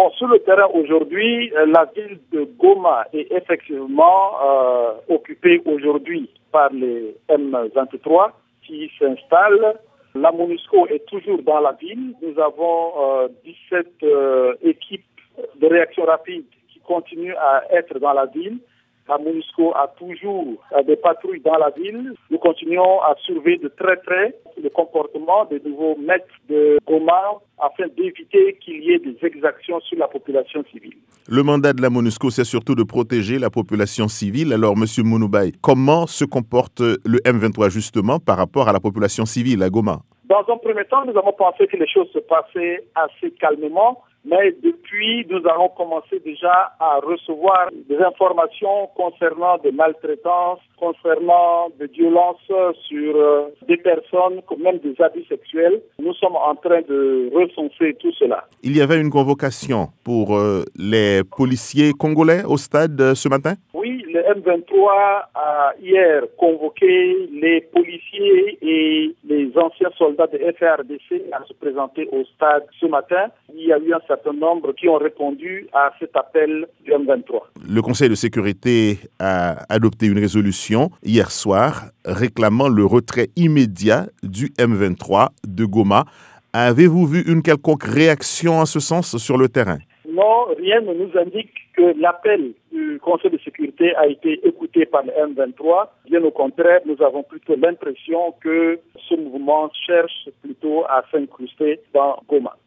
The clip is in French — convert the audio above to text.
Bon, sur le terrain aujourd'hui, la ville de Goma est effectivement occupée aujourd'hui par les M23 qui s'installent. La MONUSCO est toujours dans la ville. Nous avons 17 équipes de réaction rapide qui continuent à être dans la ville. La MONUSCO a toujours des patrouilles dans la ville. Nous continuons à surveiller de très près le comportement des nouveaux maîtres de Goma afin d'éviter qu'il y ait des exactions sur la population civile. Le mandat de la MONUSCO, c'est surtout de protéger la population civile. Alors, M. Mounoubaye, comment se comporte le M23 justement par rapport à la population civile à Goma? Dans un premier temps, nous avons pensé que les choses se passaient assez calmement. Mais depuis, nous avons commencé déjà à recevoir des informations concernant des maltraitances, concernant des violences sur des personnes, même des abus sexuels. Nous sommes en train de recenser tout cela. Il y avait une convocation pour les policiers congolais au stade ce matin? Oui, le M23 a hier convoqué les policiers et les anciens soldats de FARDC à se présenter au stade ce matin. Il y a eu un certain nombre qui ont répondu à cet appel du M23. Le Conseil de sécurité a adopté une résolution hier soir réclamant le retrait immédiat du M23 de Goma. Avez-vous vu une quelconque réaction en ce sens sur le terrain? Non, rien ne nous indique que l'appel du Conseil de sécurité a été écouté par le M23. Bien au contraire, nous avons plutôt l'impression que ce mouvement cherche plutôt à s'incruster dans Goma.